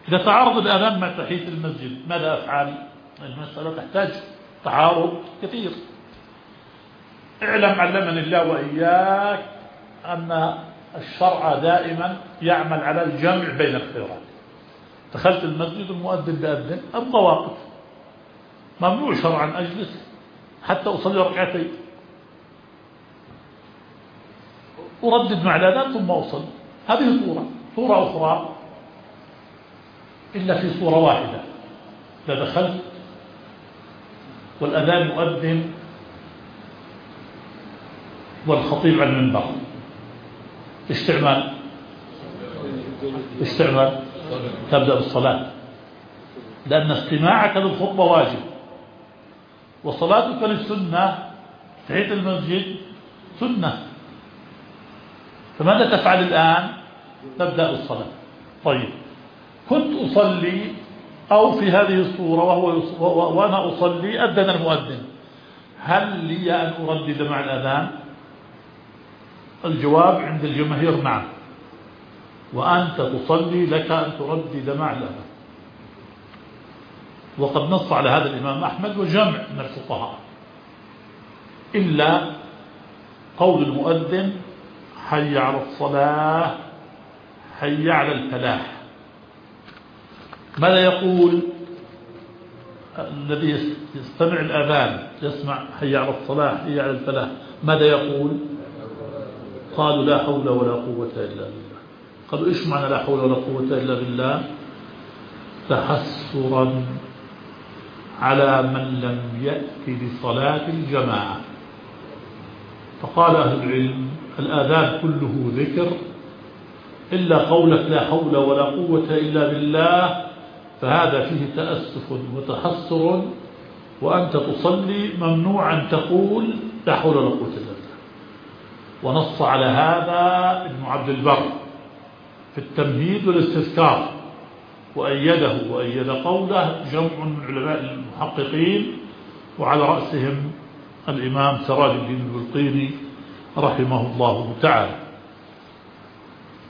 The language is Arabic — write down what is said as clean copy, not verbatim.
إذا تعارض الأذان مع تحية المسجد ماذا أفعل؟ المسألة تحتاج تعارض كثير. اعلم علمني الله وإياك أن الشرع دائما يعمل على الجمع بين الخيرات. دخلت المسجد المؤذن بأذن أبقى واقف، ممنوع شرعا أجلس حتى أصلي ركعتين أردد مع الأذان ثم أصلي. هذه صورة أخرى إلا في صورة واحدة، إذا دخلت والأذان يؤذن والخطيب على المنبر، استعمال تبدأ بالصلاة، لأن استماعك للخطبة واجب وصلاتك للسنة، تحية المسجد سنة، فماذا تفعل الآن؟ تبدأ بالصلاة. طيب كنت أصلي أو في هذه الصورة وأنا أصلي أذن المؤذن، هل لي أن أردد مع الأذان؟ الجواب عند الجماهير نعم، وأنت تصلي لك أن تردد مع الأذان، وقد نص على هذا الإمام أحمد وجمع من الفقهاء، إلا قول المؤذن حي على الصلاة حي على الفلاح. ماذا يقول الذي يستمع الأذان يسمع حي على الصلاة حي على الفلاح؟ ماذا يقول؟ قالوا لا حول ولا قوة إلا بالله. قالوا إيش معنى لا حول ولا قوة إلا بالله؟ تحسرا على من لم يأتي لصلاة الجماعة. فقال أهل العلم الآذان كله ذكر إلا قولك لا حول ولا قوة إلا بالله، فهذا فيه تأسف وتحسر، وأنت تصلي ممنوع أن تقول لا حول ولا قوة إلا بالله. ونص على هذا ابن عبد البر في التمهيد والاستذكار، وأيد قوله جمع من علماء المحققين، وعلى رأسهم الإمام سراج الدين البلقيني رحمه الله تعالى.